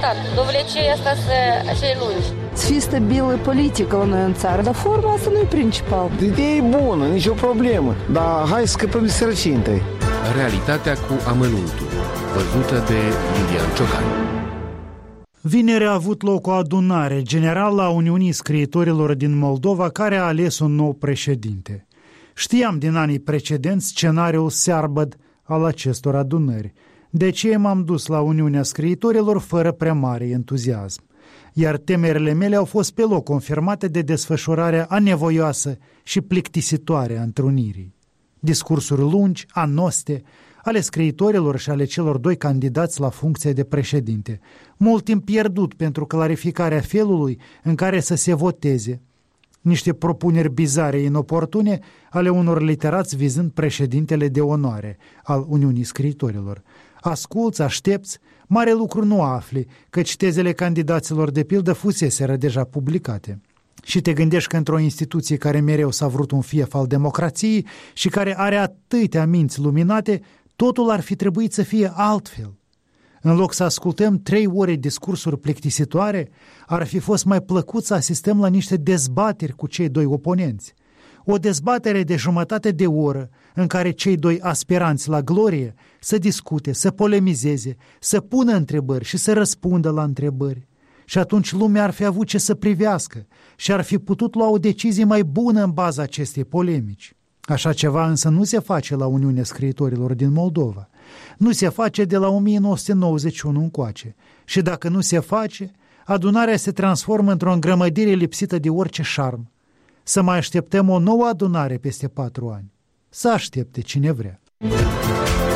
interesat. Dovlecei asta să lungi. Să fie stabilă politică la noi în țară, dar forma asta nu e principal. Ideea e bună, nicio problemă, dar hai să scăpăm de sărăcie întâi. Realitatea cu amănuntul, văzută de Lilian Ciocan. Vineri a avut loc o adunare generală a Uniunii Scriitorilor din Moldova, care a ales un nou președinte. Știam din anii precedenți scenariul searbăd al acestor adunări. De aceea m-am dus la Uniunea Scriitorilor fără prea mare entuziasm. Iar temerile mele au fost pe loc confirmate de desfășurarea anevoioasă și plictisitoare a întrunirii. Discursuri lungi, anoste, ale scriitorilor și ale celor doi candidați la funcția de președinte. Mult timp pierdut pentru clarificarea felului în care să se voteze. Niște propuneri bizare, inoportune ale unor literați vizând președintele de onoare al Uniunii Scriitorilor. Asculți, aștepți, mare lucru nu afli, căci tezele candidaților de pildă fuseseră deja publicate. Și te gândești că într-o instituție care mereu s-a vrut un fief al democrației și care are atâtea minți luminate, totul ar fi trebuit să fie altfel. În loc să ascultăm 3 ore discursuri plictisitoare, ar fi fost mai plăcut să asistăm la niște dezbateri cu cei doi oponenți. O dezbatere de jumătate de oră în care cei doi aspiranți la glorie să discute, să polemizeze, să pună întrebări și să răspundă la întrebări. Și atunci lumea ar fi avut ce să privească și ar fi putut lua o decizie mai bună în baza acestei polemici. Așa ceva însă nu se face la Uniunea Scriitorilor din Moldova. Nu se face de la 1991 încoace. Și dacă nu se face, adunarea se transformă într-o îngrămădire lipsită de orice șarm. Să mai așteptăm o nouă adunare peste 4 ani. Să aștepte cine vrea.